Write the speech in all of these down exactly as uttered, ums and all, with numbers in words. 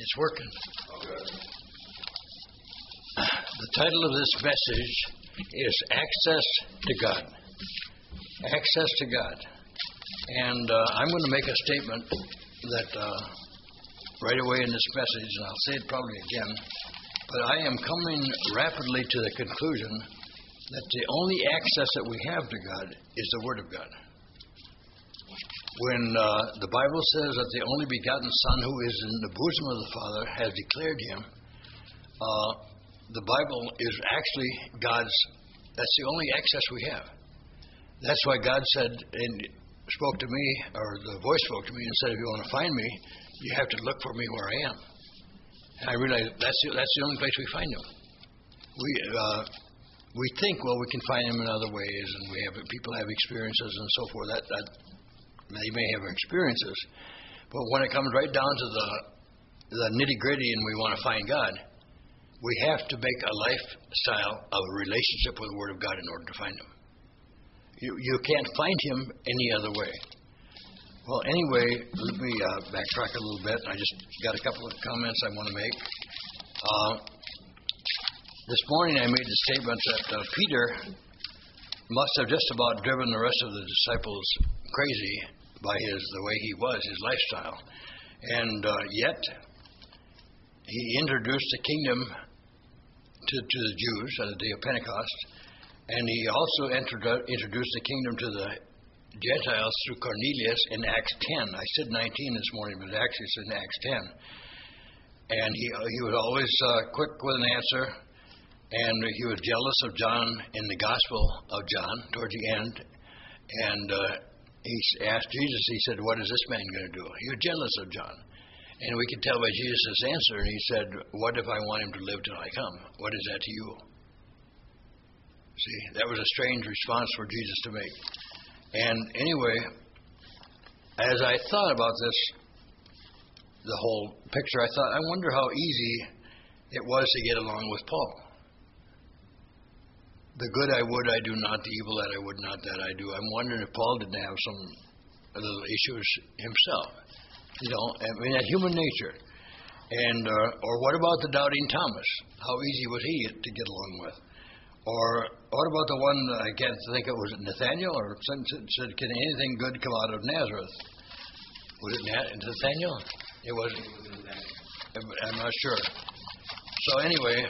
It's working. The title of this message is Access to God. Access to God. And uh, I'm going to make a statement that uh, right away in this message, and I'll say it probably again, but I am coming rapidly to the conclusion that the only access that we have to God is the Word of God. When uh, the Bible says that the only begotten Son who is in the bosom of the Father has declared him, uh, the Bible is actually God's, that's the only access we have. That's why God said, and spoke to me, or the voice spoke to me and said, if you want to find me, you have to look for me where I am. And I realized that's the, that's the only place we find him. We uh, we think, well, we can find him in other ways, and we have people have experiences and so forth. That, that they may have experiences, but when it comes right down to the the nitty gritty, and we want to find God, we have to make a lifestyle of a relationship with the Word of God in order to find him. You you can't find him any other way. Well, anyway, let me uh, backtrack a little bit. I just got a couple of comments I want to make. Uh, this morning I made the statement that uh, Peter must have just about driven the rest of the disciples crazy by his the way he was, his lifestyle. And uh, yet, he introduced the kingdom to, to the Jews on the day of Pentecost, and he also introdu- introduced the kingdom to the Gentiles through Cornelius in Acts ten. I said nineteen this morning, but actually it's in Acts ten. And he he was always uh, quick with an answer, and he was jealous of John in the Gospel of John towards the end. And uh, he asked Jesus, he said, what is this man going to do? He was jealous of John. And we could tell by Jesus' answer, and he said, what if I want him to live till I come? What is that to you? See, that was a strange response for Jesus to make. And anyway, as I thought about this, the whole picture, I thought, I wonder how easy it was to get along with Paul. The good I would, I do not. The evil that I would not, that I do. I'm wondering if Paul didn't have some little issues himself. You know, I mean, that human nature. And uh, or what about the doubting Thomas? How easy was he to get along with? Or what about the one, I can't think it was Nathaniel, or said, can anything good come out of Nazareth? Was it Nathaniel? It wasn't. I'm not sure. So anyway,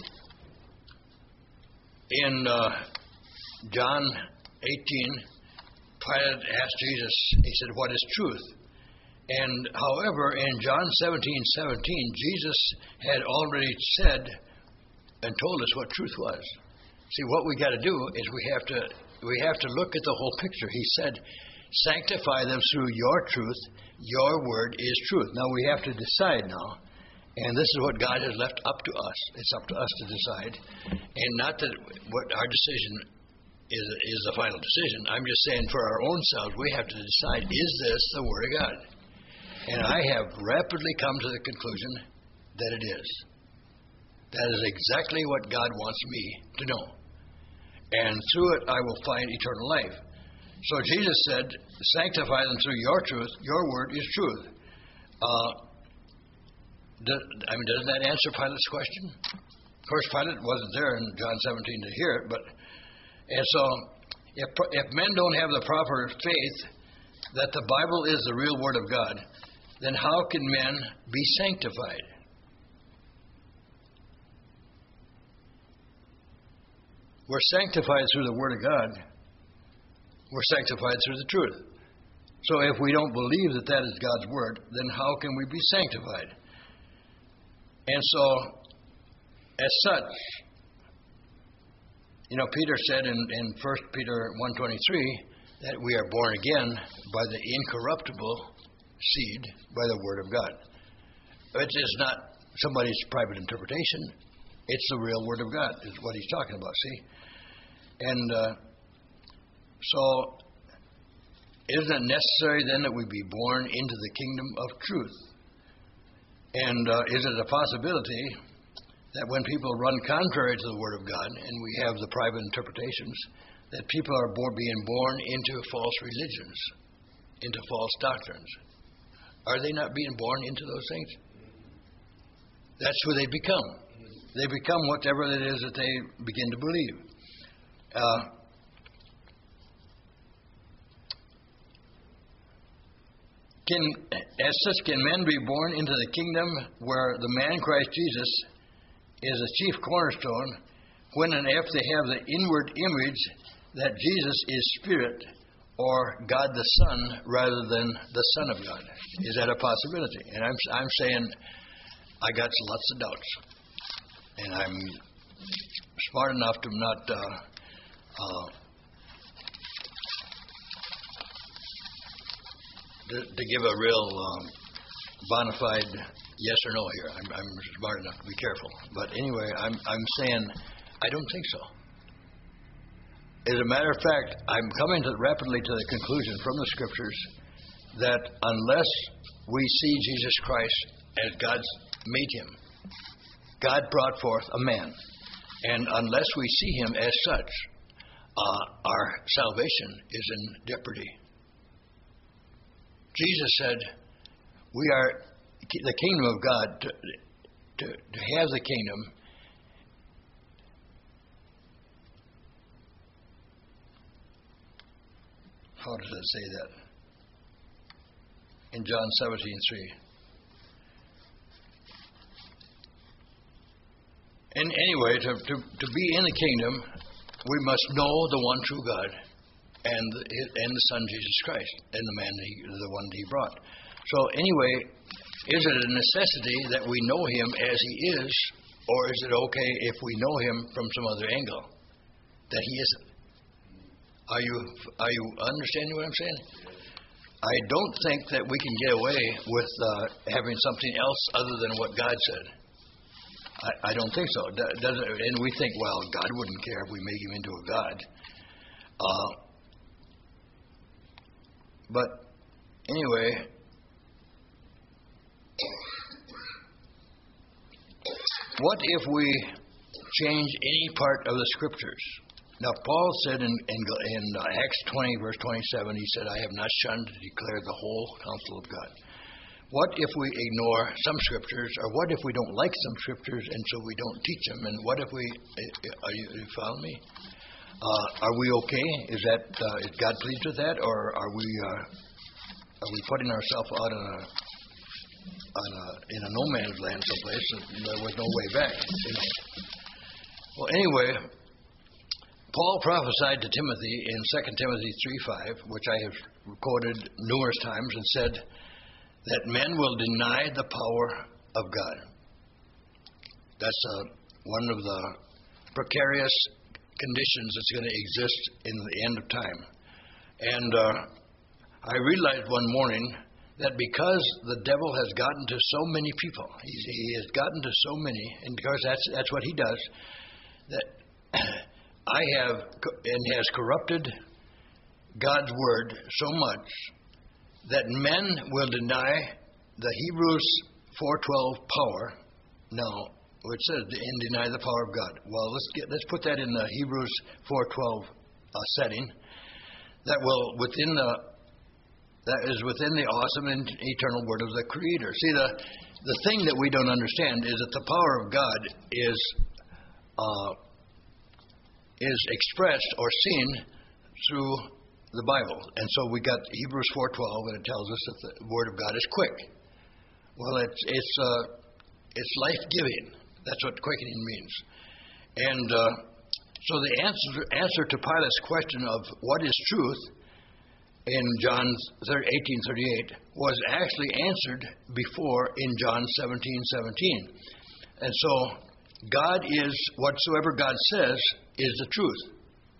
in uh, John eighteen, Pilate asked Jesus, he said, what is truth? And however, in John seventeen seventeen, Jesus had already said and told us what truth was. See, what we got to do is we have to we have to look at the whole picture. He said, sanctify them through your truth. Your word is truth. Now we have to decide now, and this is what God has left up to us. It's up to us to decide, and not that what our decision is is the final decision. I'm just saying for our own selves, we have to decide, is this the Word of God? And I have rapidly come to the conclusion that it is. That is exactly what God wants me to know. And through it, I will find eternal life. So Jesus said, sanctify them through your truth. Your word is truth. Uh, does, I mean, doesn't that answer Pilate's question? Of course, Pilate wasn't there in John seventeen to hear it. But and so, if, if men don't have the proper faith that the Bible is the real Word of God, then how can men be sanctified? We're sanctified through the Word of God. We're sanctified through the truth. So if we don't believe that that is God's Word, then how can we be sanctified? And so, as such, you know, Peter said in, in First Peter one twenty-three that we are born again by the incorruptible seed, by the Word of God. It is not somebody's private interpretation. It's the real Word of God, is what he's talking about, see? And uh, so, isn't it necessary then that we be born into the kingdom of truth? And uh, is it a possibility that when people run contrary to the Word of God, and we have the private interpretations, that people are born, being born into false religions, into false doctrines? Are they not being born into those things? That's who they become. They become whatever it is that they begin to believe. Uh, can, as such, can men be born into the kingdom where the man Christ Jesus is the chief cornerstone, when and if they have the inward image that Jesus is Spirit or God the Son rather than the Son of God? Is that a possibility? And I'm I'm saying I got lots of doubts, and I'm smart enough to not uh, uh, to, to give a real um, bona fide yes or no here. I'm, I'm smart enough to be careful. But anyway, I'm I'm saying I don't think so. As a matter of fact, I'm coming to rapidly to the conclusion from the Scriptures that unless we see Jesus Christ as God made him, God brought forth a man, and unless we see him as such, uh, our salvation is in jeopardy. Jesus said, "We are the kingdom of God. To, to, to have the kingdom." How does it say that? In John seventeen three. And anyway, to, to, to be in the kingdom, we must know the one true God and the, and the Son Jesus Christ and the man, he, the one he brought. So anyway, is it a necessity that we know him as he is, or is it okay if we know him from some other angle that he isn't? Are you are you understanding what I'm saying? I don't think that we can get away with uh, having something else other than what God said. I, I don't think so. Does it, and we think, well, God wouldn't care if we make him into a god. Uh, but anyway, what if we change any part of the Scriptures? Now, Paul said in, in, in uh, Acts twenty, verse twenty-seven, he said, "I have not shunned to declare the whole counsel of God." What if we ignore some Scriptures, or what if we don't like some Scriptures, and so we don't teach them? And what if we, are you, you follow me? Uh, are we okay? Is that, uh, is God pleased with that, or are we, uh, are we putting ourselves out on a, on a, in a no man's land someplace, and there was no way back? You know? Well, anyway, Paul prophesied to Timothy in Second Timothy three five, which I have quoted numerous times, and said that men will deny the power of God. That's uh, one of the precarious conditions that's going to exist in the end of time. And uh, I realized one morning that because the devil has gotten to so many people, he, he has gotten to so many, and because that's that's what he does, that I have, and has corrupted God's word so much that men will deny the Hebrews four twelve power. Now, it says, and deny the power of God. Well, let's get let's put that in the Hebrews four twelve uh, setting. That will within the that is within the awesome and eternal word of the Creator. See, the the thing that we don't understand is that the power of God is. Uh, is expressed or seen through the Bible. And so we got Hebrews four twelve, and it tells us that the Word of God is quick. Well, it's it's uh, it's life-giving. That's what quickening means. And uh, so the answer answer to Pilate's question of what is truth in John eighteen thirty-eight was actually answered before in John seventeen seventeen. And so God is, whatsoever God says is the truth.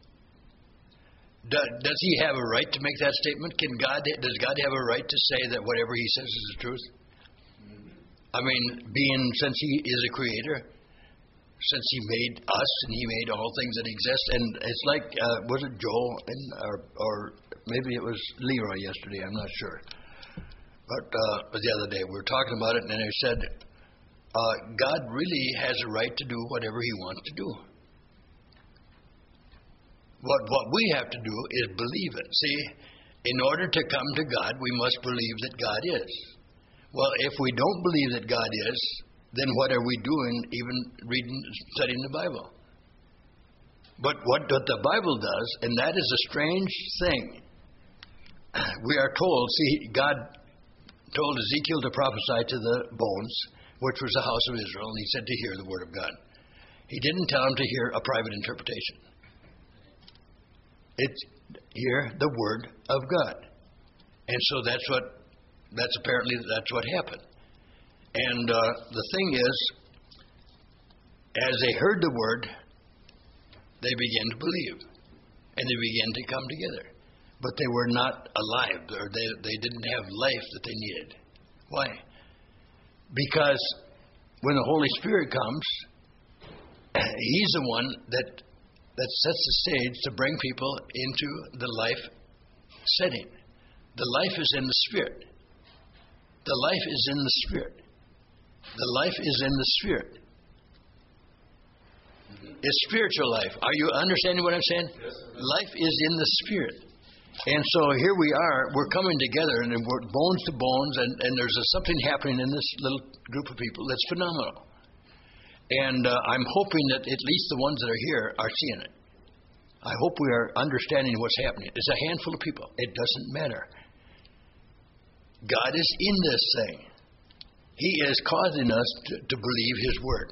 Do, does he have a right to make that statement? Can God, does God have a right to say that whatever he says is the truth? I mean, being, since he is a creator, since he made us and he made all things that exist, and it's like, uh, was it Joel, and, or, or maybe it was Leroy yesterday, I'm not sure. But uh, the other day we were talking about it, and I said, Uh, God really has a right to do whatever he wants to do. What what we have to do is believe it. See, in order to come to God, we must believe that God is. Well, if we don't believe that God is, then what are we doing even reading, studying the Bible? But what, what the Bible does, and that is a strange thing, we are told, see, God told Ezekiel to prophesy to the bones, which was the house of Israel, and he said to hear the word of God. He didn't tell them to hear a private interpretation. It's hear the word of God. And so that's what, that's apparently, that's what happened. And uh, the thing is, as they heard the word, they began to believe. And they began to come together. But they were not alive, or they, they didn't have life that they needed. Why? Because when the Holy Spirit comes, He's the one that, that sets the stage to bring people into the life setting. The life is in the Spirit. The life is in the Spirit. The life is in the Spirit. It's spiritual life. Are you understanding what I'm saying? Yes, life is in the Spirit. And so here we are, we're coming together, and we're bones to bones, and, and there's a, something happening in this little group of people that's phenomenal. And uh, I'm hoping that at least the ones that are here are seeing it. I hope we are understanding what's happening. It's a handful of people. It doesn't matter. God is in this thing. He is causing us to, to believe His Word.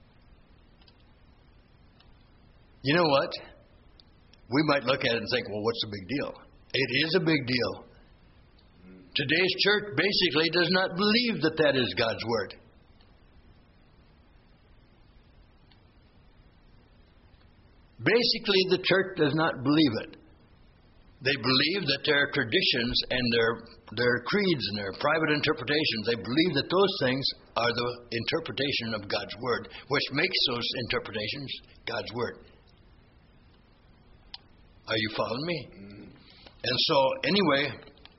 You know what? We might look at it and think, well, what's the big deal? It is a big deal. Today's church basically does not believe that that is God's Word. Basically, the church does not believe it. They believe that their traditions and their their creeds and their private interpretations, they believe that those things are the interpretation of God's Word, which makes those interpretations God's Word. Are you following me? Mm. And so, anyway,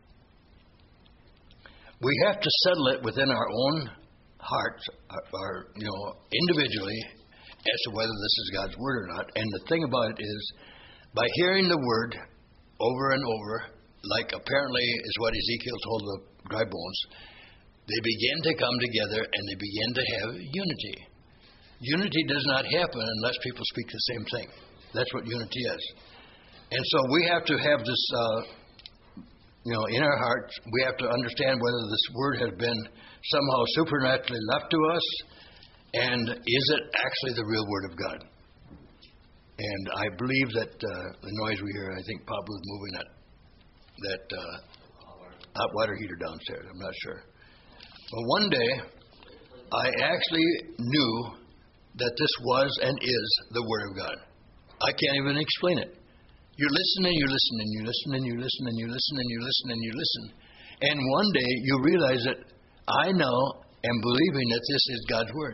we have to settle it within our own hearts, our, our you know, individually, as to whether this is God's Word or not. And the thing about it is, by hearing the Word over and over, like apparently is what Ezekiel told the dry bones, they begin to come together and they begin to have unity. Unity does not happen unless people speak the same thing. That's what unity is. And so we have to have this, uh, you know, in our hearts, we have to understand whether this Word has been somehow supernaturally left to us, and is it actually the real Word of God? And I believe that uh, the noise we hear, I think Pablo is moving that that uh, hot water heater downstairs. I'm not sure. But one day, I actually knew that this was and is the Word of God. I can't even explain it. You listen and you listen and you listen and you listen and you listen and you listen and you listen. And one day you realize that I now am believing that this is God's Word.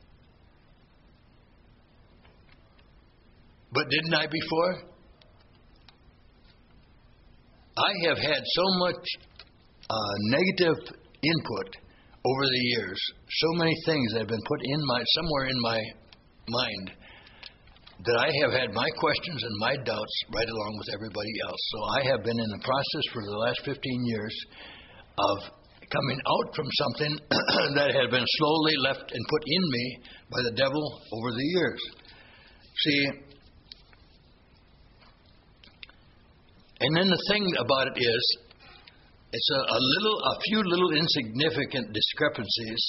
But didn't I before? I have had so much uh, negative input over the years, so many things that have been put in my somewhere in my mind, that I have had my questions and my doubts right along with everybody else. So I have been in the process for the last fifteen years of coming out from something that had been slowly left and put in me by the devil over the years. See, and then the thing about it is, it's a, a little, a few little insignificant discrepancies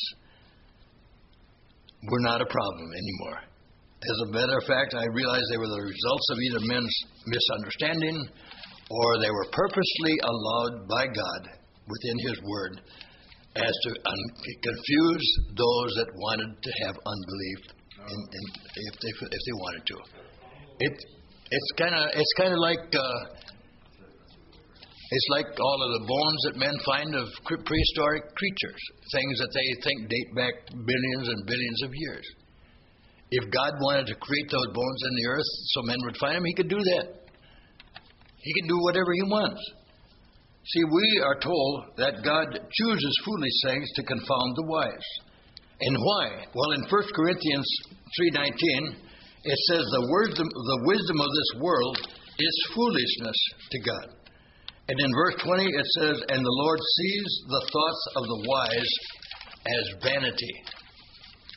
were not a problem anymore. As a matter of fact, I realized they were the results of either men's misunderstanding, or they were purposely allowed by God within His Word as to un- confuse those that wanted to have unbelief, in, in, if they if they wanted to. It it's kind of it's kind of like. Uh, It's like all of the bones that men find of prehistoric creatures, things that they think date back billions and billions of years. If God wanted to create those bones in the earth so men would find them, He could do that. He can do whatever He wants. See, we are told that God chooses foolish things to confound the wise. And why? Well, in First Corinthians three nineteen, it says the wisdom, the wisdom of this world is foolishness to God. And in verse twenty, it says, and the Lord sees the thoughts of the wise as vanity.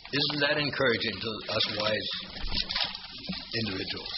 Isn't that encouraging to us wise individuals?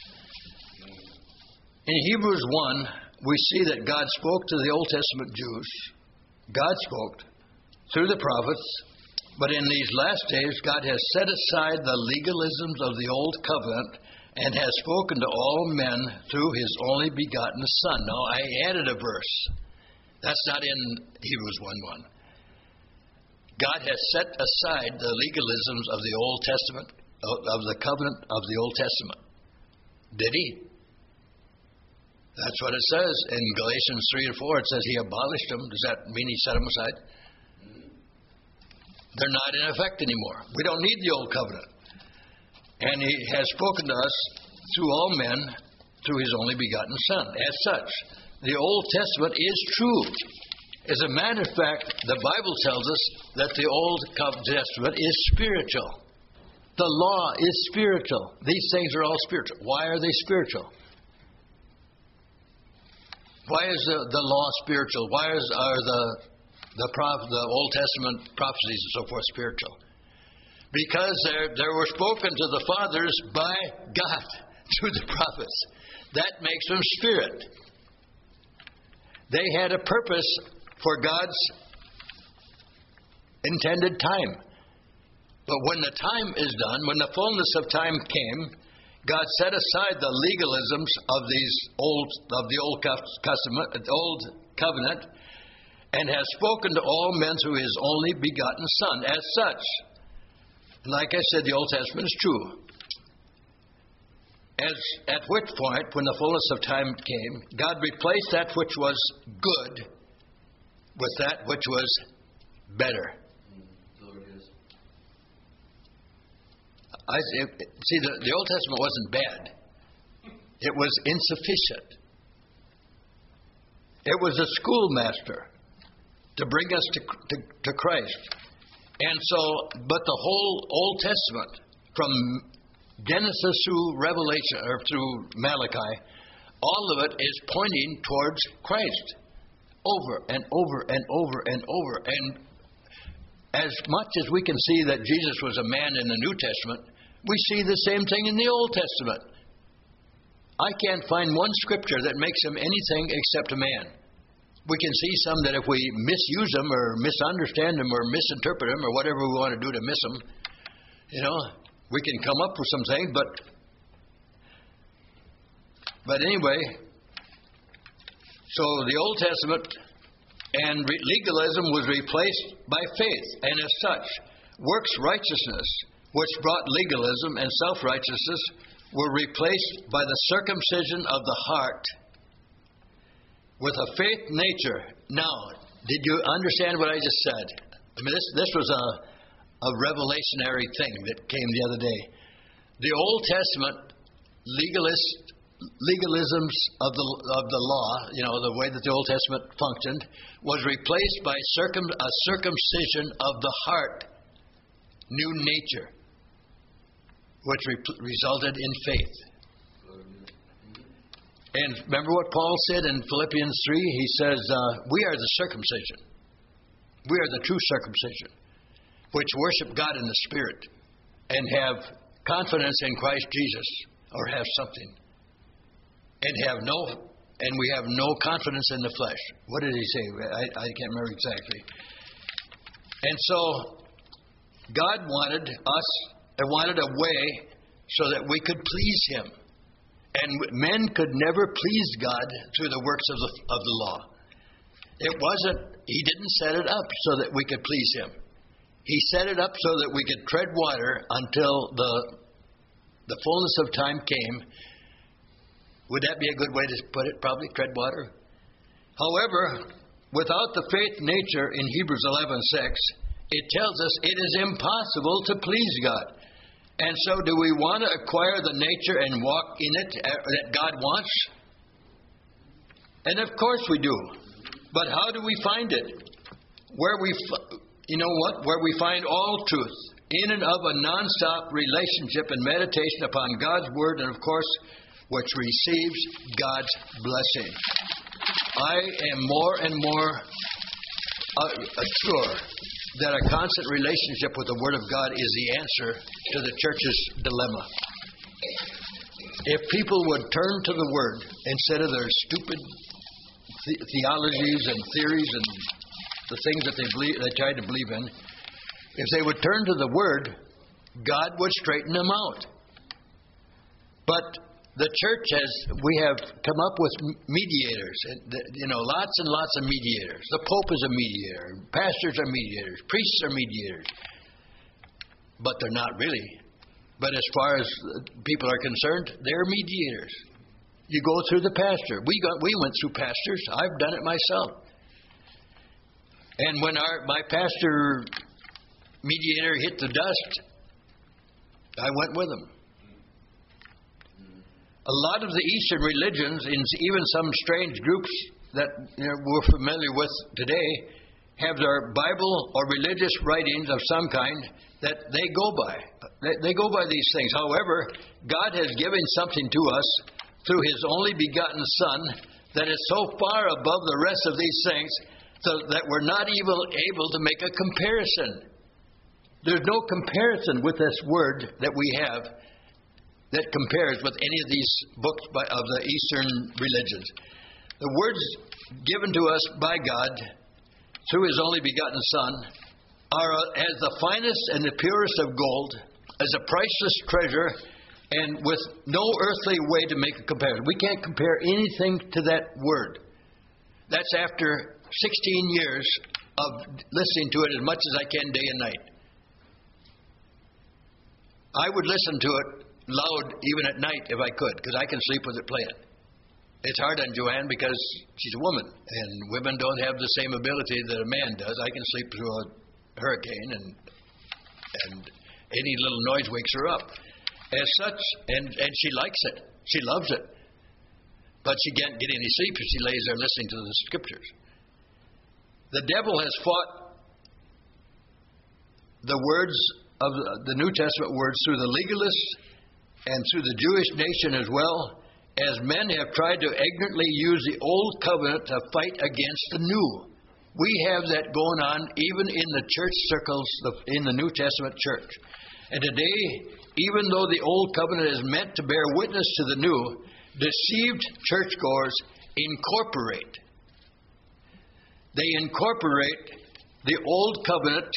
In Hebrews one, we see that God spoke to the Old Testament Jews. God spoke through the prophets. But in these last days, God has set aside the legalisms of the Old Covenant and has spoken to all men through His only begotten Son. Now, I added a verse. That's not in Hebrews one one. God has set aside the legalisms of the Old Testament, of the covenant of the Old Testament. Did He? That's what it says in Galatians three and four. It says He abolished them. Does that mean He set them aside? They're not in effect anymore. We don't need the Old Covenant. And He has spoken to us through all men through His only begotten Son. As such, the Old Testament is true. As a matter of fact, the Bible tells us that the Old Testament is spiritual. The law is spiritual. These things are all spiritual. Why are they spiritual? Why is the, the law spiritual? Why is, are the the, prophet, the Old Testament prophecies and so forth spiritual? Because they were spoken to the fathers by God through the prophets. That makes them spirit. They had a purpose for God's intended time. But when the time is done, when the fullness of time came, God set aside the legalisms of these old of the Old Testament, Old Covenant, and has spoken to all men through His only begotten Son. As such, like I said, the Old Testament is true. As at which point, when the fullness of time came, God replaced that which was good with that which was better. I, it, see, the, the Old Testament wasn't bad. It was insufficient. It was a schoolmaster to bring us to, to, to Christ. And so, but the whole Old Testament, from Genesis through Revelation, or through Malachi, all of it is pointing towards Christ. Over and over and over and over. And as much as we can see that Jesus was a man in the New Testament, we see the same thing in the Old Testament. I can't find one scripture that makes Him anything except a man. We can see some that if we misuse them or misunderstand them or misinterpret them or whatever we want to do to miss them, you know, we can come up with some things. But, but anyway, so the Old Testament and legalism was replaced by faith. And as such, works righteousness, which brought legalism and self-righteousness, were replaced by the circumcision of the heart with a faith nature. Now, did you understand what I just said? I mean, this, this was a, a revelationary thing that came the other day. The Old Testament legalist legalisms of the of the law, you know, the way that the Old Testament functioned, was replaced by circum, a circumcision of the heart, new nature, which re- resulted in faith. And remember what Paul said in Philippians three? He says, uh, we are the circumcision. We are the true circumcision, which worship God in the Spirit and have confidence in Christ Jesus, or have something. And have no, and we have no confidence in the flesh. What did he say? I, I can't remember exactly. And so, God wanted us, and wanted a way so that we could please Him. And men could never please God through the works of the of the law. It wasn't. He didn't set it up so that we could please Him. He set it up so that we could tread water until the the fullness of time came. Would that be a good way to put it? Probably, tread water. However, without the faith nature in Hebrews eleven six, it tells us it is impossible to please God. And so, do we want to acquire the nature and walk in it that God wants? And of course we do. But how do we find it? Where we, you know what? Where we find all truth, in and of a non-stop relationship and meditation upon God's Word, and of course, which receives God's blessing. I am more and more uh, sure that a constant relationship with the Word of God is the answer to the church's dilemma. If people would turn to the Word instead of their stupid the- theologies and theories and the things that they believe, they try to believe in, if they would turn to the Word, God would straighten them out. But the church has, we have come up with mediators, you know, lots and lots of mediators. The Pope is a mediator, pastors are mediators, priests are mediators, but they're not really. But as far as people are concerned, they're mediators. You go through the pastor. We got, we went through pastors. I've done it myself. And when our my pastor mediator hit the dust, I went with him. A lot of the Eastern religions, and even some strange groups that you know, we're familiar with today, have their Bible or religious writings of some kind that they go by. They, they go by these things. However, God has given something to us through His only begotten Son that is so far above the rest of these things so that we're not even able to make a comparison. There's no comparison with this Word that we have that compares with any of these books by, of the Eastern religions. The words given to us by God through His only begotten Son are as the finest and the purest of gold, as a priceless treasure, and with no earthly way to make a comparison. We can't compare anything to that Word. That's after sixteen years of listening to it as much as I can day and night. I would listen to it loud even at night if I could, because I can sleep with it playing. It's hard on Joanne because she's a woman, and women don't have the same ability that a man does. I can sleep through a hurricane, and and any little noise wakes her up. As such, and, and she likes it. She loves it. But she can't get any sleep if she lays there listening to the Scriptures. The devil has fought the words of the New Testament words through the legalists and through the Jewish nation as well, as men have tried to ignorantly use the old covenant to fight against the new. We have that going on even in the church circles in the New Testament church. And today, even though the old covenant is meant to bear witness to the new, deceived churchgoers incorporate. They incorporate the old covenant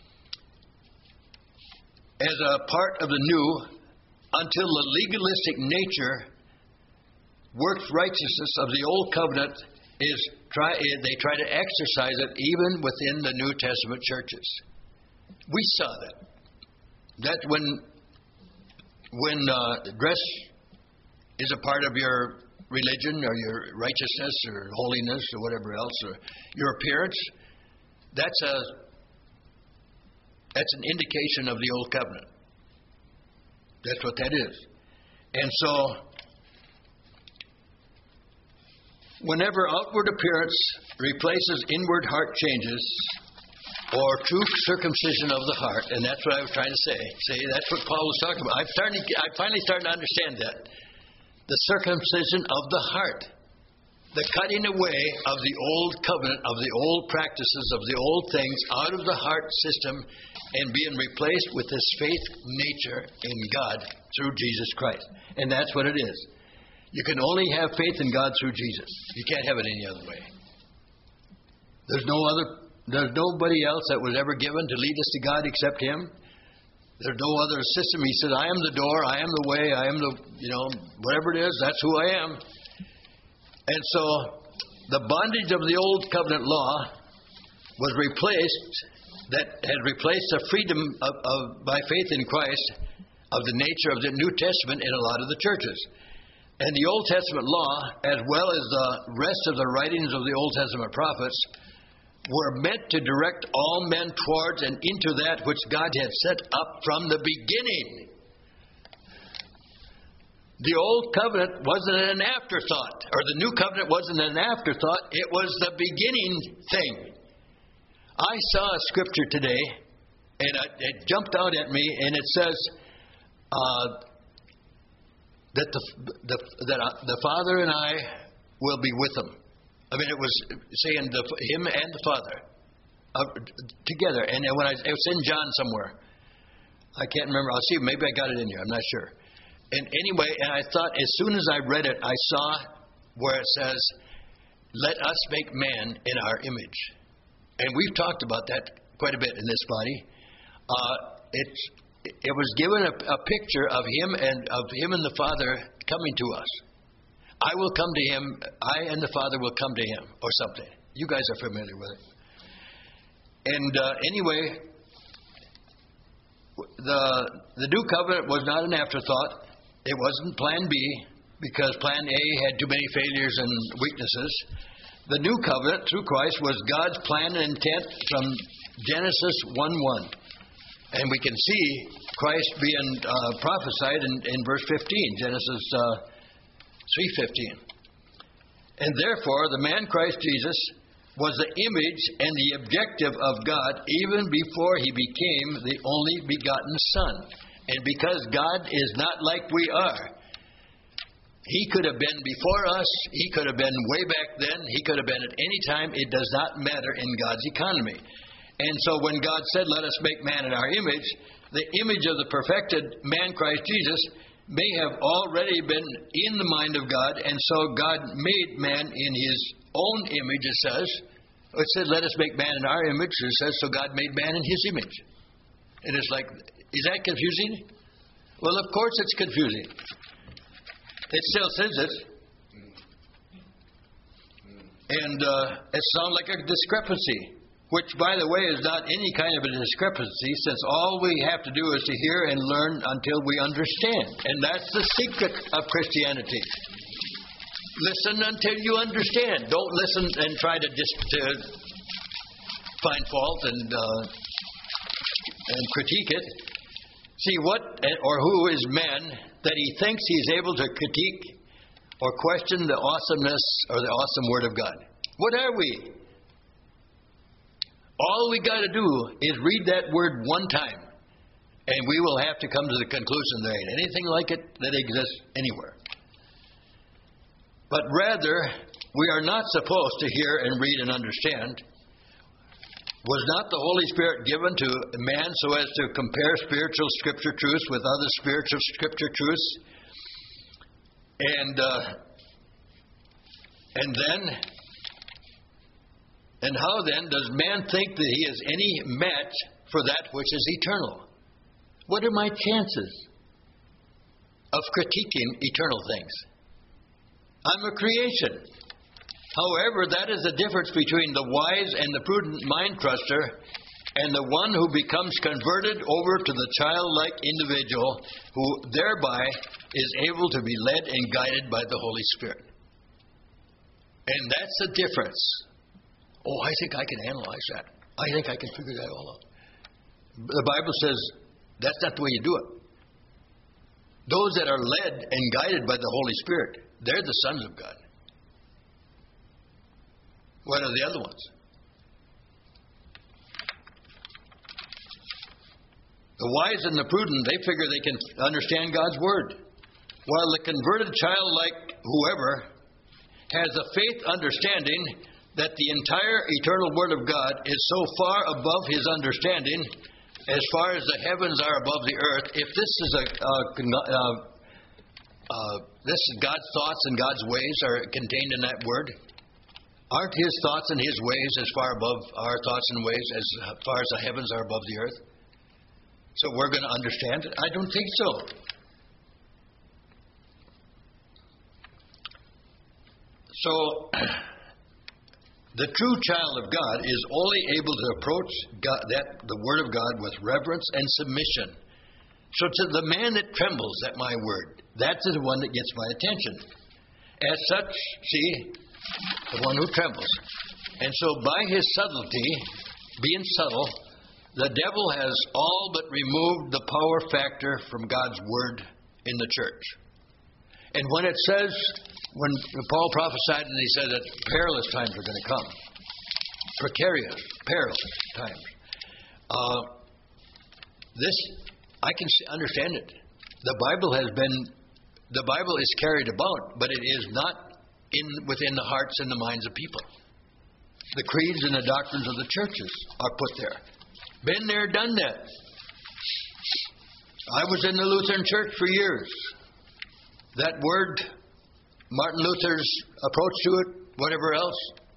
as a part of the new, until the legalistic nature, works righteousness of the old covenant is try they try to exercise it even within the New Testament churches. We saw that. That's when when uh, dress is a part of your religion or your righteousness or holiness or whatever else, or your appearance. That's a that's an indication of the old covenant. That's what that is. And so, whenever outward appearance replaces inward heart changes, or true circumcision of the heart, and that's what I was trying to say. See, that's what Paul was talking about. I'm starting. To, I'm finally starting to understand that. The circumcision of the heart. The cutting away of the old covenant, of the old practices, of the old things out of the heart system and being replaced with this faith nature in God through Jesus Christ. And that's what it is. You can only have faith in God through Jesus. You can't have it any other way. There's no other, there's nobody else that was ever given to lead us to God except Him. There's no other system. He said, I am the door, I am the way, I am the, you know, whatever it is, that's who I am. And so, the bondage of the old covenant law was replaced, that had replaced the freedom of, of by faith in Christ of the nature of the New Testament in a lot of the churches. And the Old Testament law, as well as the rest of the writings of the Old Testament prophets, were meant to direct all men towards and into that which God had set up from the beginning. The Old Covenant wasn't an afterthought, or the New Covenant wasn't an afterthought. It was the beginning thing. I saw a scripture today, and it jumped out at me, and it says uh, that the, the that uh, the Father and I will be with them. I mean, it was saying the, Him and the Father. uh, together. And when I, it was in John somewhere. I can't remember. I'll see. Maybe I got it in here. I'm not sure. And anyway, and I thought as soon as I read it, I saw where it says, "Let us make man in our image." And we've talked about that quite a bit in this body. Uh, it's it was given a, a picture of him and of him and the Father coming to us. I will come to him. I and the Father will come to him, or something. You guys are familiar with it. And uh, anyway, the the new covenant was not an afterthought. It wasn't Plan B, because Plan A had too many failures and weaknesses. The new covenant through Christ was God's plan and intent from Genesis one one. And we can see Christ being uh, prophesied in, in verse fifteen, Genesis uh, three fifteen. And therefore, the man Christ Jesus was the image and the objective of God even before he became the only begotten Son. And because God is not like we are, he could have been before us, he could have been way back then, he could have been at any time. It does not matter in God's economy. And so when God said, "Let us make man in our image," the image of the perfected man, Christ Jesus, may have already been in the mind of God, and so God made man in his own image, it says. It said, "Let us make man in our image." It says, so God made man in his image. And it's like, is that confusing? Well, of course it's confusing. It still says it. And uh, it sounds like a discrepancy, which, by the way, is not any kind of a discrepancy, since all we have to do is to hear and learn until we understand. And that's the secret of Christianity. Listen until you understand. Don't listen and try to just uh, find fault and uh, and critique it. See, what or who is man that he thinks he's able to critique or question the awesomeness or the awesome Word of God? What are we? All we got to do is read that word one time, and we will have to come to the conclusion there ain't anything like it that exists anywhere. But rather, we are not supposed to hear and read and understand. Was not the Holy Spirit given to man so as to compare spiritual Scripture truths with other spiritual Scripture truths? And uh, and then, and how then does man think that he is any match for that which is eternal? What are my chances of critiquing eternal things? I'm a creation. However, that is the difference between the wise and the prudent mind truster and the one who becomes converted over to the childlike individual who thereby is able to be led and guided by the Holy Spirit. And that's the difference. Oh, I think I can analyze that. I think I can figure that all out. The Bible says that's not the way you do it. Those that are led and guided by the Holy Spirit, they're the sons of God. What are the other ones? The wise and the prudent, they figure they can understand God's Word. While the converted child, like whoever, has a faith understanding that the entire eternal Word of God is so far above his understanding, as far as the heavens are above the earth. If this is a uh, uh, uh, this is God's thoughts and God's ways are contained in that Word, aren't his thoughts and his ways as far above our thoughts and ways as far as the heavens are above the earth? So we're going to understand it? I don't think so. So, the true child of God is only able to approach God, that the Word of God with reverence and submission. So to the man that trembles at my word, that's the one that gets my attention. As such, see, the one who trembles. And so by his subtlety, being subtle, the devil has all but removed the power factor from God's Word in the church. And when it says, when Paul prophesied and he said that perilous times are going to come, precarious, perilous times, uh, this, I can understand it. The Bible has been, the Bible is carried about, but it is not in within the hearts and the minds of people. The creeds and the doctrines of the churches are put there. Been there, done that. I was in the Lutheran Church for years. That word, Martin Luther's approach to it, whatever else,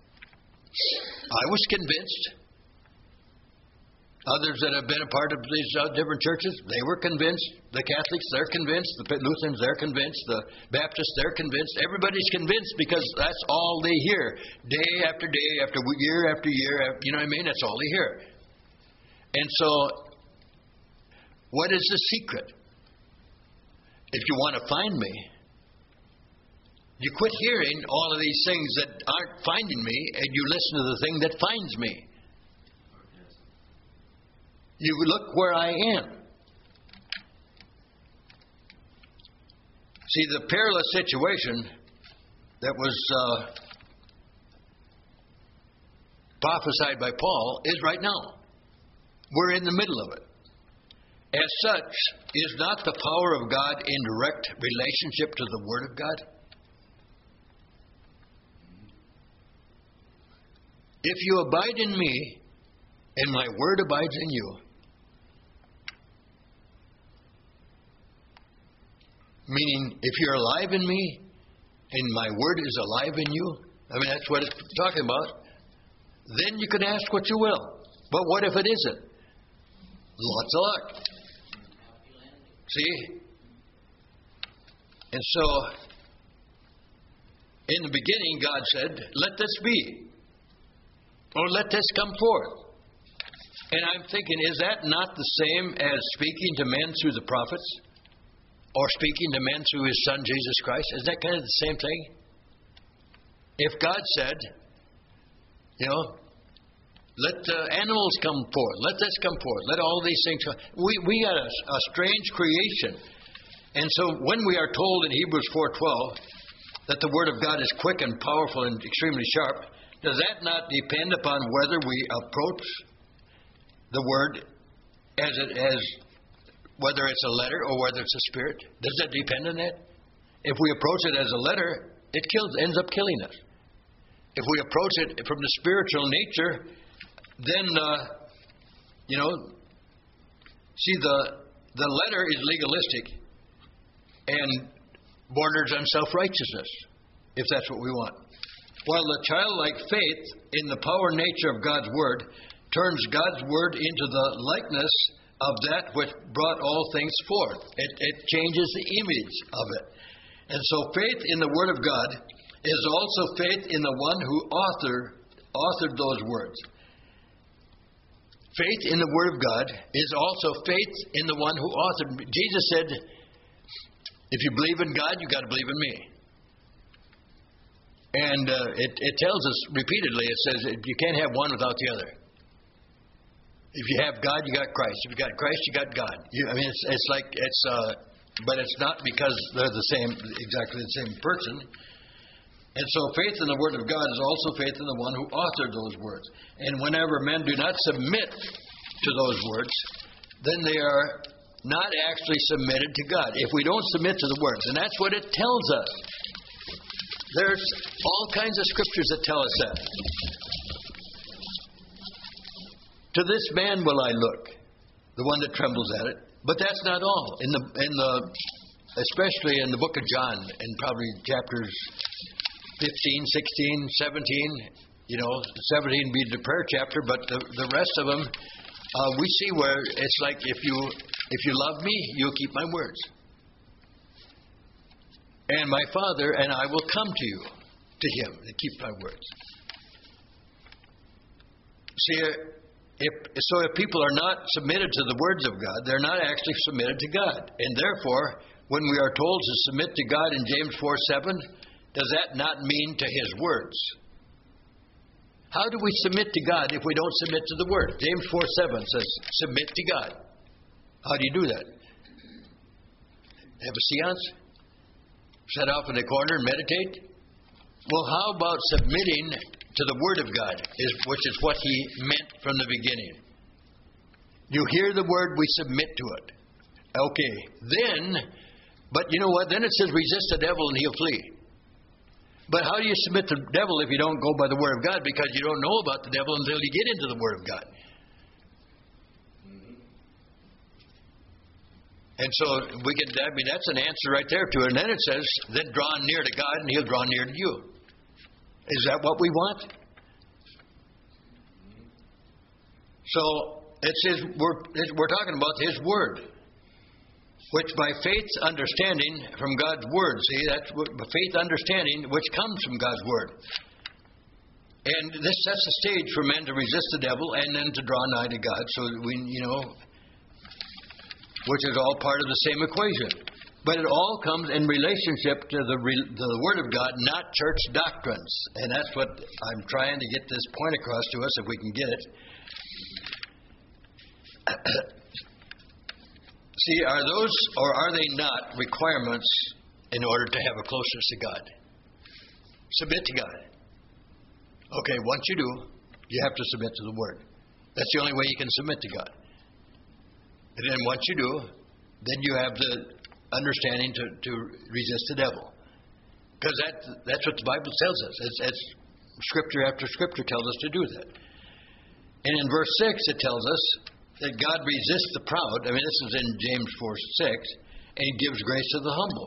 I was convinced. Others that have been a part of these uh, different churches, they were convinced. The Catholics, they're convinced. The Lutherans, they're convinced. The Baptists, they're convinced. Everybody's convinced because that's all they hear. Day after day, after year after year. After, you know what I mean? That's all they hear. And so, what is the secret? If you want to find me, you quit hearing all of these things that aren't finding me, and you listen to the thing that finds me. You look where I am. See, the perilous situation that was uh, prophesied by Paul is right now. We're in the middle of it. As such, is not the power of God in direct relationship to the Word of God? If you abide in me, and my Word abides in you, meaning if you're alive in me, and my Word is alive in you, I mean, that's what it's talking about, then you can ask what you will. But what if it isn't? Lots of luck. See? And so, in the beginning, God said, let this be. Or let this come forth. And I'm thinking, is that not the same as speaking to men through the prophets? Or speaking to men through His Son, Jesus Christ? Is that kind of the same thing? If God said, you know, let the animals come forth. Let this come forth. Let all these things come. We, we got a, a strange creation. And so when we are told in Hebrews four twelve that the Word of God is quick and powerful and extremely sharp, does that not depend upon whether we approach the Word as it as whether it's a letter or whether it's a spirit? Does that depend on that? If we approach it as a letter, it kills, ends up killing us. If we approach it from the spiritual nature, then, uh, you know, see, the the letter is legalistic and borders on self-righteousness, if that's what we want. While the childlike faith in the power and nature of God's Word turns God's Word into the likeness of that which brought all things forth. It, it changes the image of it. And so faith in the Word of God is also faith in the one who author, authored those words. Faith in the Word of God is also faith in the one who authored. Jesus said, if you believe in God, you've got to believe in me. And uh, it, it tells us repeatedly, it says you can't have one without the other. If you have God, you got Christ. If you got Christ, you got God. You, I mean, it's, it's like, it's, uh, but it's not because they're the same, exactly the same person. And so faith in the Word of God is also faith in the one who authored those words. And whenever men do not submit to those words, then they are not actually submitted to God. If we don't submit to the words, and that's what it tells us. There's all kinds of scriptures that tell us that. To this man will I look, the one that trembles at it. But that's not all. In the in the especially in the book of John, in probably chapters fifteen, sixteen, seventeen, you know, seventeen being the prayer chapter, but the, the rest of them, uh, we see where it's like, if you if you love me, you'll keep my words. And my Father and I will come to you, to Him, and keep my words. See, if, so if people are not submitted to the words of God, they're not actually submitted to God. And therefore, when we are told to submit to God in James four seven, does that not mean to His words? How do we submit to God if we don't submit to the Word? James four seven says, submit to God. How do you do that? Have a seance? Sit off in the corner and meditate? Well, how about submitting to the Word of God, is, which is what He meant from the beginning? You hear the Word, we submit to it. Okay, then, but you know what? Then it says resist the devil and he'll flee. But how do you submit to the devil if you don't go by the Word of God? Because you don't know about the devil until you get into the Word of God. And so we can, I mean, that's an answer right there to it. And then it says, then draw near to God and He'll draw near to you. Is that what we want? So it says we're, we're talking about His Word, which by faith understanding from God's Word. See, that's what, faith understanding which comes from God's Word. And this sets the stage for men to resist the devil and then to draw nigh to God. So we, you know, which is all part of the same equation. But it all comes in relationship to the, re, to the Word of God, not church doctrines. And that's what I'm trying to get this point across to us, if we can get it. See, are those or are they not requirements in order to have a closeness to God? Submit to God. Okay, once you do, you have to submit to the Word. That's the only way you can submit to God. And then once you do, then you have the understanding to, to resist the devil. Because that, that's what the Bible tells us. It's, it's Scripture after Scripture tells us to do that. And in verse six, it tells us that God resists the proud. I mean, this is in James four six. And He gives grace to the humble.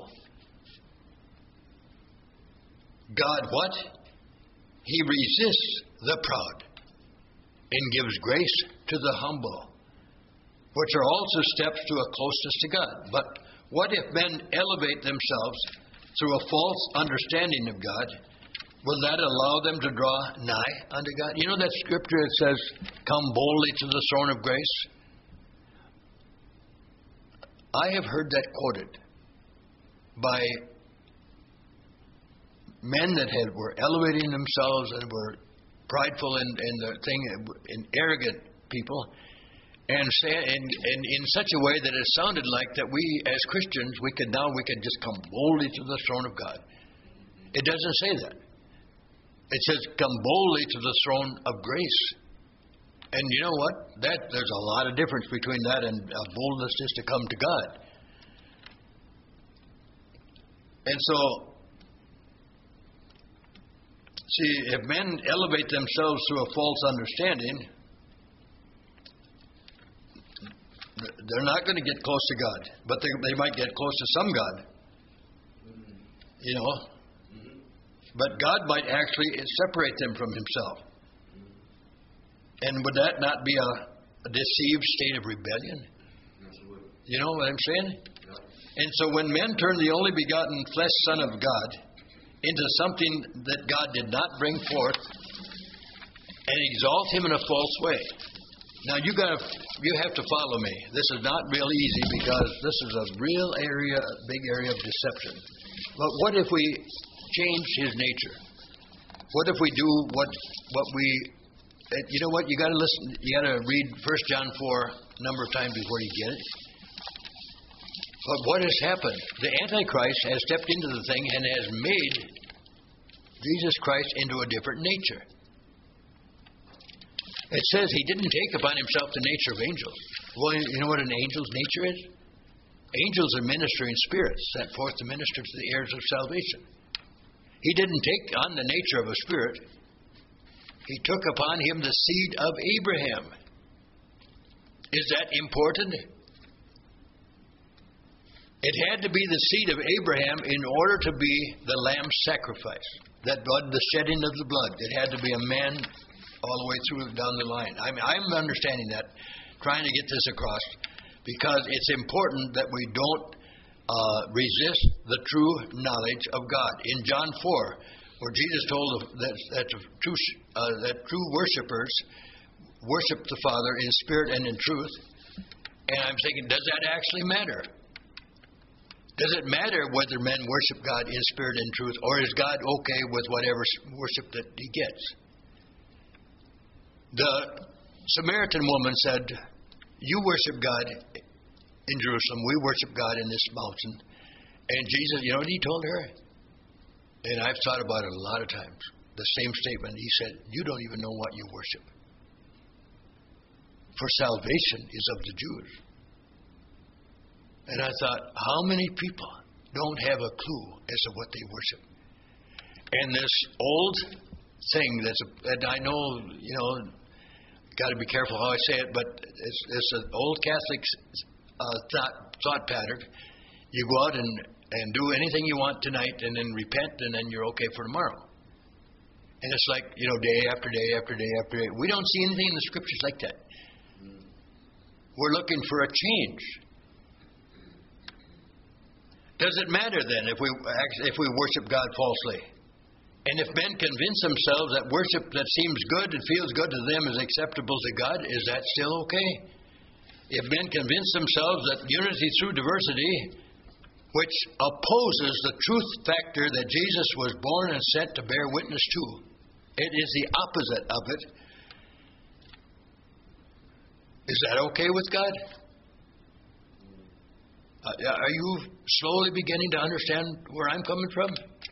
God what? He resists the proud and gives grace to the humble, which are also steps to a closeness to God. But what if men elevate themselves through a false understanding of God? Will that allow them to draw nigh unto God? You know that scripture that says, come boldly to the throne of grace? I have heard that quoted by men that had, were elevating themselves and were prideful in, in the thing, in arrogant people, and say, and, and in such a way that it sounded like that we as Christians, we could now we could just come boldly to the throne of God. It doesn't say that. It says, come boldly to the throne of grace. And you know what? That there's a lot of difference between that and uh, boldness just to come to God. And so, see, if men elevate themselves through a false understanding, they're not going to get close to God. But they, they might get close to some God. You know? But God might actually separate them from Himself. And would that not be a, a deceived state of rebellion? You know what I'm saying? And so when men turn the only begotten flesh Son of God into something that God did not bring forth and exalt Him in a false way. Now you got to, you have to follow me. This is not real easy because this is a real area, a big area of deception. But what if we change His nature? What if we do what what we? You know what? You got to listen. You got to read First John four a number of times before you get it. But what has happened? The Antichrist has stepped into the thing and has made Jesus Christ into a different nature. It says He didn't take upon Himself the nature of angels. Well, you know what an angel's nature is? Angels are ministering spirits sent forth to minister to the heirs of salvation. He didn't take on the nature of a spirit. He took upon Him the seed of Abraham. Is that important? It had to be the seed of Abraham in order to be the lamb sacrifice. That blood, the shedding of the blood. It had to be a man all the way through down the line. I mean, I'm understanding that, trying to get this across, because it's important that we don't uh, resist the true knowledge of God. In John four, where Jesus told that, that, true, uh, that true worshipers worship the Father in spirit and in truth, and I'm thinking, does that actually matter? Does it matter whether men worship God in spirit and truth, or is God okay with whatever worship that He gets? The Samaritan woman said, you worship God in Jerusalem, we worship God in this mountain. And Jesus, you know what He told her? And I've thought about it a lot of times. The same statement. He said, you don't even know what you worship. For salvation is of the Jews. And I thought, how many people don't have a clue as to what they worship? And this old thing that's, a, and I know, you know, got to be careful how I say it, but it's, it's an old Catholic uh, thought, thought pattern. You go out and, and do anything you want tonight and then repent and then you're okay for tomorrow. And it's like, you know, day after day after day after day. We don't see anything in the Scriptures like that. We're looking for a change. Does it matter then if we if we worship God falsely? And if men convince themselves that worship that seems good and feels good to them is acceptable to God, is that still okay? If men convince themselves that unity through diversity, which opposes the truth factor that Jesus was born and sent to bear witness to, it is the opposite of it. Is that okay with God? Uh, are you slowly beginning to understand where I'm coming from?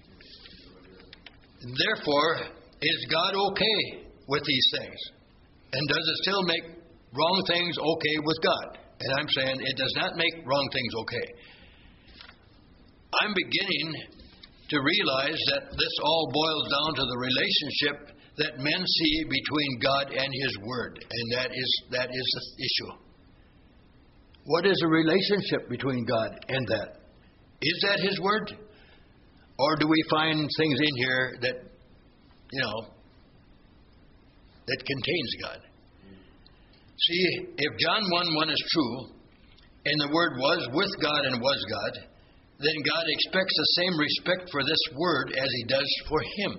Therefore, is God okay with these things? And does it still make wrong things okay with God? And I'm saying it does not make wrong things okay. I'm beginning to realize that this all boils down to the relationship that men see between God and His Word. And that is that is the issue. What is a relationship between God and that? Is that His Word? Or do we find things in here that, you know, that contains God? See, if John one one is true, and the Word was with God and was God, then God expects the same respect for this Word as He does for Him.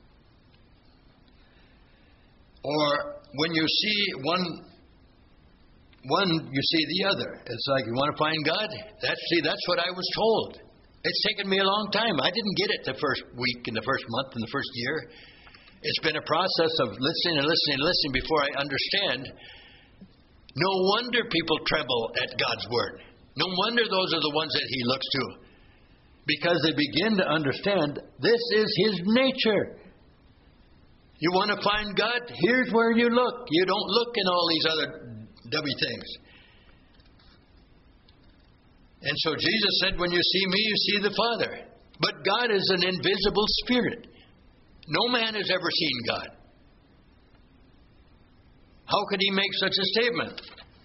Or when you see one, one you see the other. It's like, you want to find God? That's, see, that's what I was told. It's taken me a long time. I didn't get it the first week, in the first month, in the first year. It's been a process of listening and listening and listening before I understand. No wonder people tremble at God's Word. No wonder those are the ones that He looks to. Because they begin to understand this is His nature. You want to find God? Here's where you look. You don't look in all these other dummy things. And so Jesus said, when you see me, you see the Father. But God is an invisible spirit. No man has ever seen God. How could He make such a statement?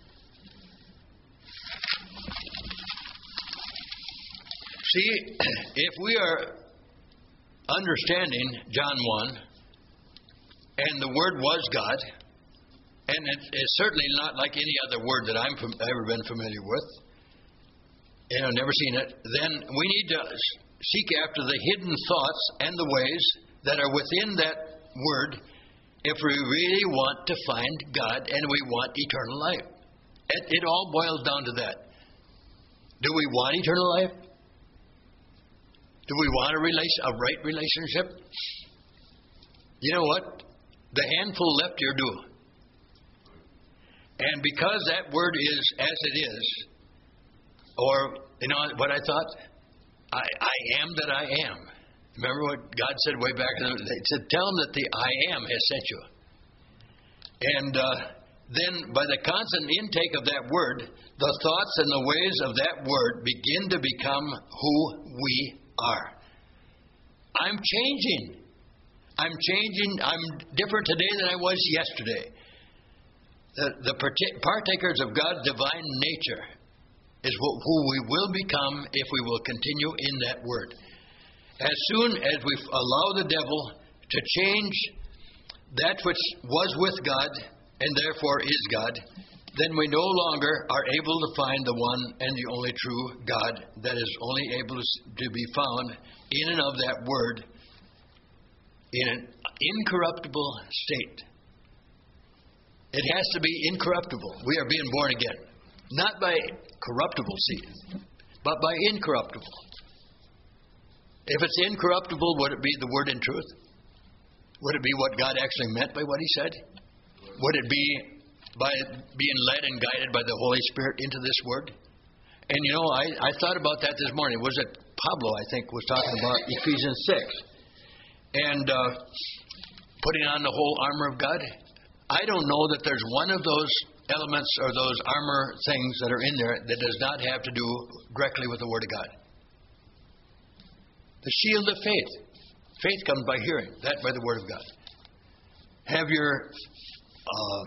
See, if we are understanding John one, and the Word was God, and it, it's certainly not like any other word that I've ever been familiar with, and I've never seen it, then we need to seek after the hidden thoughts and the ways that are within that Word if we really want to find God and we want eternal life. It, it all boils down to that. Do we want eternal life? Do we want a, relation, a right relationship? You know what? The handful left here do. And because that Word is as it is, or, you know what I thought? I, I am that I am. Remember what God said way back in the day? He said, tell them that the I am has sent you. And uh, then by the constant intake of that Word, the thoughts and the ways of that Word begin to become who we are. I'm changing. I'm changing. I'm different today than I was yesterday. The, the partakers of God's divine nature is who we will become if we will continue in that Word. As soon as we allow the devil to change that which was with God and therefore is God, then we no longer are able to find the one and the only true God that is only able to be found in and of that Word in an incorruptible state. It has to be incorruptible. We are being born again. Not by corruptible seed, but by incorruptible. If it's incorruptible, would it be the Word in truth? Would it be what God actually meant by what He said? Would it be by being led and guided by the Holy Spirit into this Word? And you know, I, I thought about that this morning. Was it Pablo, I think, was talking about Ephesians six. And uh, putting on the whole armor of God. I don't know that there's one of those elements or those armor things that are in there that does not have to do directly with the Word of God. The shield of faith. Faith comes by hearing, that by the Word of God. Have your uh,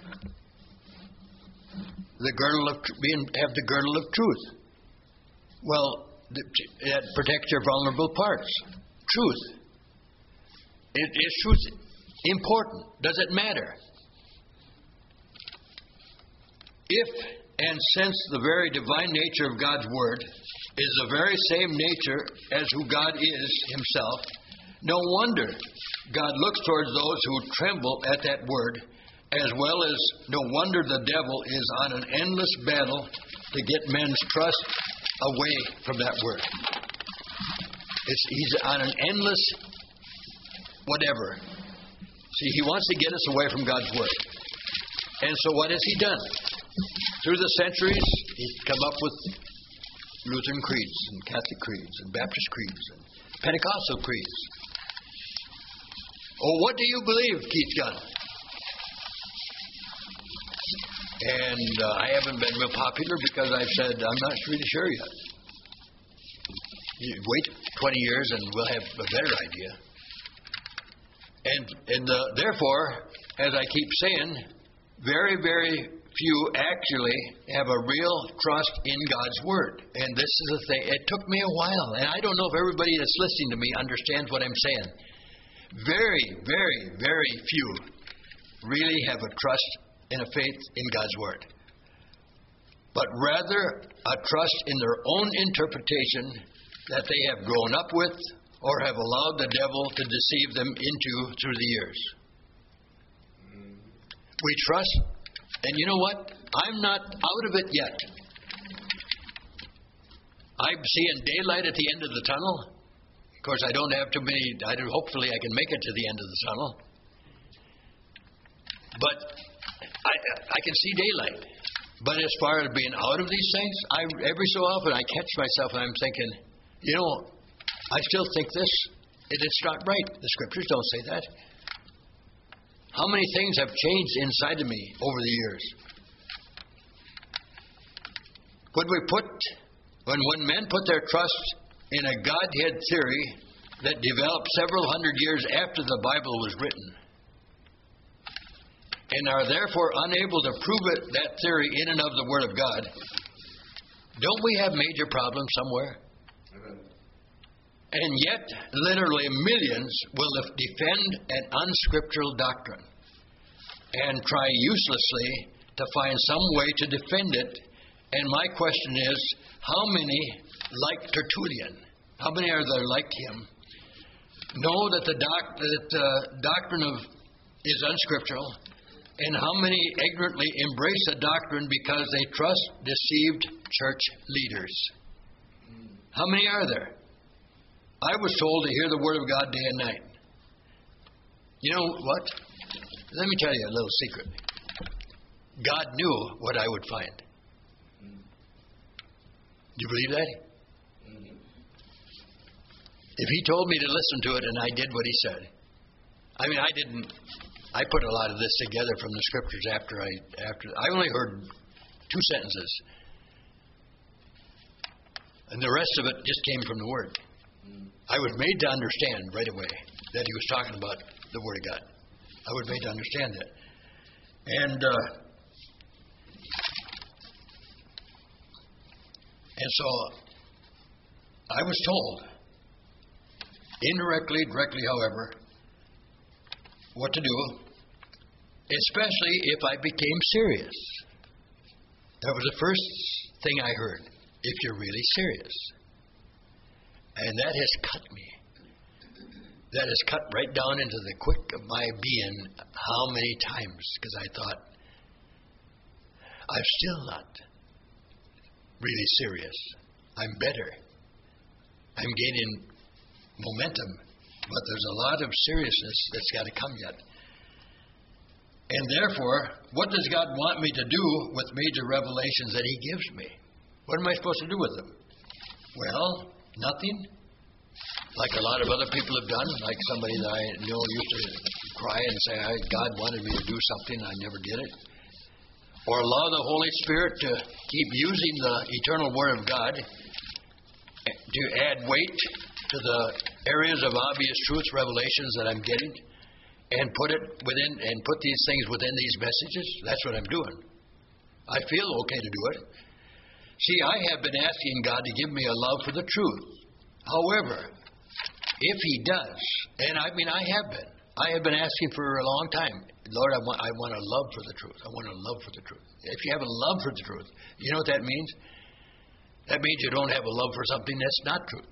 the girdle of being have the girdle of truth. Well, that protects your vulnerable parts. Truth. It, is truth important? Does it matter? If and since the very divine nature of God's Word is the very same nature as who God is Himself, no wonder God looks towards those who tremble at that Word, as well as no wonder the devil is on an endless battle to get men's trust away from that Word. It's, he's on an endless whatever. See, he wants to get us away from God's Word. And so what has he done? Through the centuries, he's come up with Lutheran creeds and Catholic creeds and Baptist creeds and Pentecostal creeds. Oh, what do you believe, Keith Gunn? And uh, I haven't been real popular because I've said I'm not really sure yet. You wait twenty years and we'll have a better idea. And, and uh, therefore, as I keep saying, very, very few actually have a real trust in God's Word. And this is the thing. It took me a while. And I don't know if everybody that's listening to me understands what I'm saying. Very, very, very few really have a trust and a faith in God's Word. But rather a trust in their own interpretation that they have grown up with or have allowed the devil to deceive them into through the years. We trust, and you know what? I'm not out of it yet. I'm seeing daylight at the end of the tunnel. Of course, I don't have too many. I do, hopefully, I can make it to the end of the tunnel. But I, I can see daylight. But as far as being out of these things, I every so often I catch myself and I'm thinking, you know, I still think this. It, it's not right. The Scriptures don't say that. How many things have changed inside of me over the years? When we put, when when men put their trust in a Godhead theory that developed several hundred years after the Bible was written, and are therefore unable to prove it, that theory in and of the Word of God, don't we have major problems somewhere? Amen. And yet, literally millions will defend an unscriptural doctrine and try uselessly to find some way to defend it. And my question is, how many, like Tertullian, how many are there like him, know that the doc, that, uh, doctrine of is unscriptural, and how many ignorantly embrace a doctrine because they trust deceived church leaders? How many are there? I was told to hear the Word of God day and night. You know what? Let me tell you a little secret. God knew what I would find. Do you believe that? If He told me to listen to it and I did what He said. I mean, I didn't. I put a lot of this together from the Scriptures after I after I only heard two sentences, and the rest of it just came from the Word. I was made to understand right away that He was talking about the Word of God. I was made to understand that, and uh, and so I was told, indirectly, directly, however, what to do, especially if I became serious. That was the first thing I heard, if you're really serious. And that has cut me. That has cut right down into the quick of my being how many times, because I thought, I'm still not really serious. I'm better. I'm gaining momentum. But there's a lot of seriousness that's got to come yet. And therefore, what does God want me to do with major revelations that He gives me? What am I supposed to do with them? Well, nothing. Like a lot of other people have done. Like somebody that I know used to cry and say, God wanted me to do something, I never did it. Or allow the Holy Spirit to keep using the eternal Word of God to add weight to the areas of obvious truth, revelations that I'm getting, and put it within, and put these things within these messages. That's what I'm doing. I feel okay to do it. See, I have been asking God to give me a love for the truth. However, if He does, and I mean I have been, I have been asking for a long time, Lord, I want, I want a love for the truth. I want a love for the truth. If you have a love for the truth, you know what that means? That means you don't have a love for something that's not truth.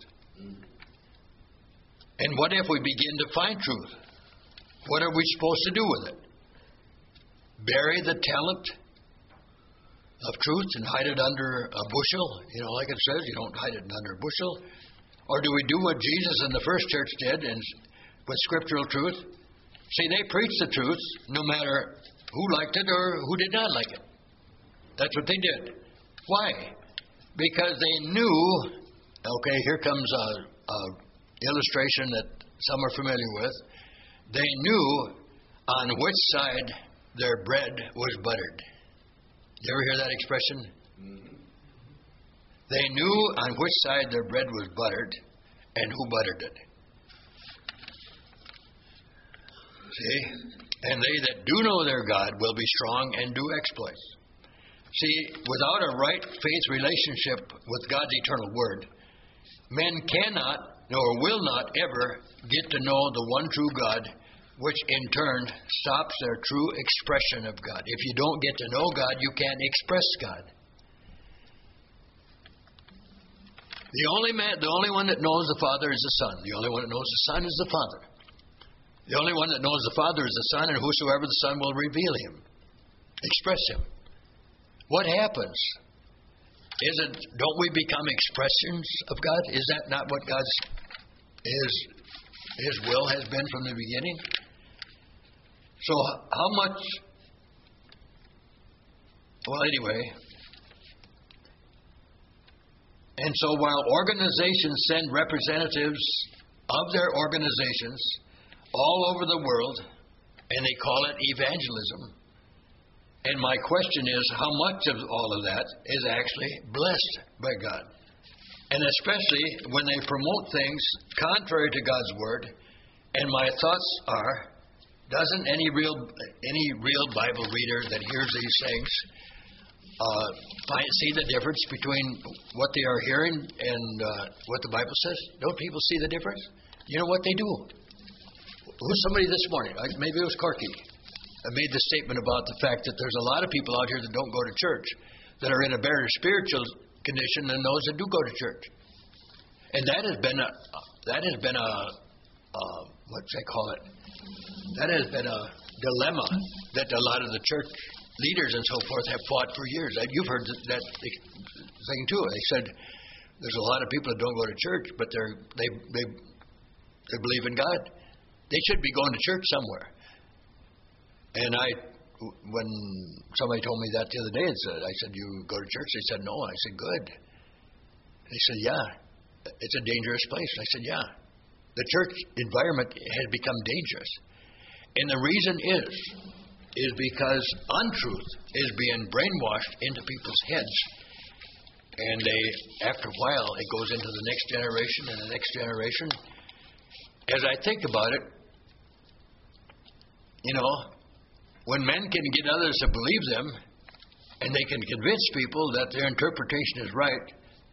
And what if we begin to find truth? What are we supposed to do with it? Bury the talent of truth and hide it under a bushel? You know, like it says, you don't hide it under a bushel. Or do we do what Jesus in the first church did and with scriptural truth? See, they preached the truth no matter who liked it or who did not like it. That's what they did. Why? Because they knew, okay, here comes a, a illustration that some are familiar with. They knew on which side their bread was buttered. You ever hear that expression? Mm-hmm. They knew on which side their bread was buttered and who buttered it. See? And they that do know their God will be strong and do exploits. See, without a right faith relationship with God's eternal Word, men cannot nor will not ever get to know the one true God, which in turn stops their true expression of God. If you don't get to know God, you can't express God. The only man, the only one that knows the Father is the Son. The only one that knows the Son is the Father. The only one that knows the Father is the Son, and whosoever the Son will reveal Him, express Him. What happens? Is it? Don't we become expressions of God? Is that not what God's His His will has been from the beginning? So how much? Well, anyway. And so while organizations send representatives of their organizations all over the world, and they call it evangelism, and my question is, how much of all of that is actually blessed by God? And especially when they promote things contrary to God's Word, and my thoughts are, doesn't any real any real Bible reader that hears these things uh, find, see the difference between what they are hearing and uh, what the Bible says? Don't people see the difference? You know what they do? Who's somebody this morning? Maybe it was Corky. I made the statement about the fact that there's a lot of people out here that don't go to church, that are in a better spiritual condition than those that do go to church. And that has been a that has been a uh, what's they call it? That has been a dilemma that a lot of the church leaders and so forth have fought for years. You've heard that thing too. They said there's a lot of people that don't go to church, but they're they they they believe in God. They should be going to church somewhere. And I, when somebody told me that the other day, I said, "You go to church?" They said, "No." I said, "Good." They said, "Yeah, it's a dangerous place." I said, "Yeah, the church environment has become dangerous, and the reason is, is because untruth is being brainwashed into people's heads, and they, after a while, it goes into the next generation and the next generation." As I think about it, you know, when men can get others to believe them, and they can convince people that their interpretation is right,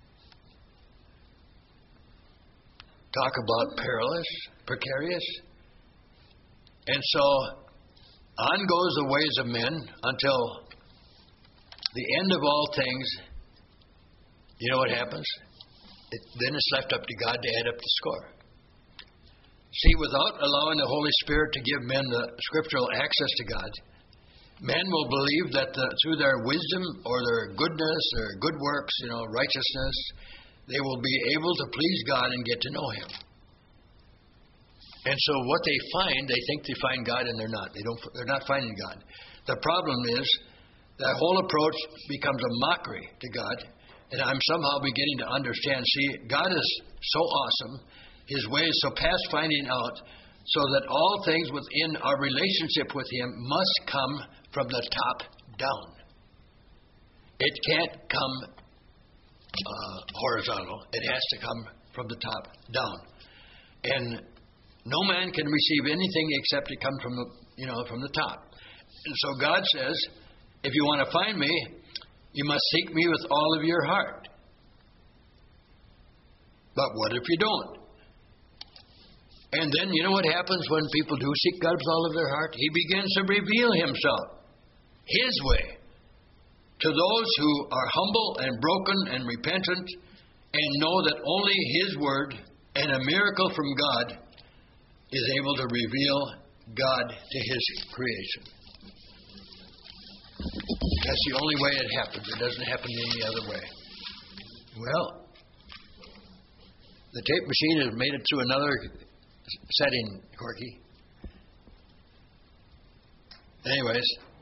talk about perilous, precarious. And so on goes the ways of men until the end of all things. You know what happens? It, then it's left up to God to add up the score. See, without allowing the Holy Spirit to give men the scriptural access to God, men will believe that the, through their wisdom or their goodness or good works, you know, righteousness, they will be able to please God and get to know Him. And so what they find, they think they find God, and they're not. They don't. They're not finding God. The problem is that whole approach becomes a mockery to God, and I'm somehow beginning to understand. See, God is so awesome. His way is so past finding out, so that all things within our relationship with Him must come from the top down. It can't come uh, horizontal. It has to come from the top down. And no man can receive anything except it comes from the, you know, from the top. And so God says, if you want to find me, you must seek me with all of your heart. But what if you don't? And then, you know what happens when people do seek God with all of their heart? He begins to reveal himself, his way, to those who are humble and broken and repentant and know that only his word and a miracle from God is able to reveal God to his creation. That's the only way it happens. It doesn't happen any other way. Well, the tape machine has made it through another setting, Corky. Anyways,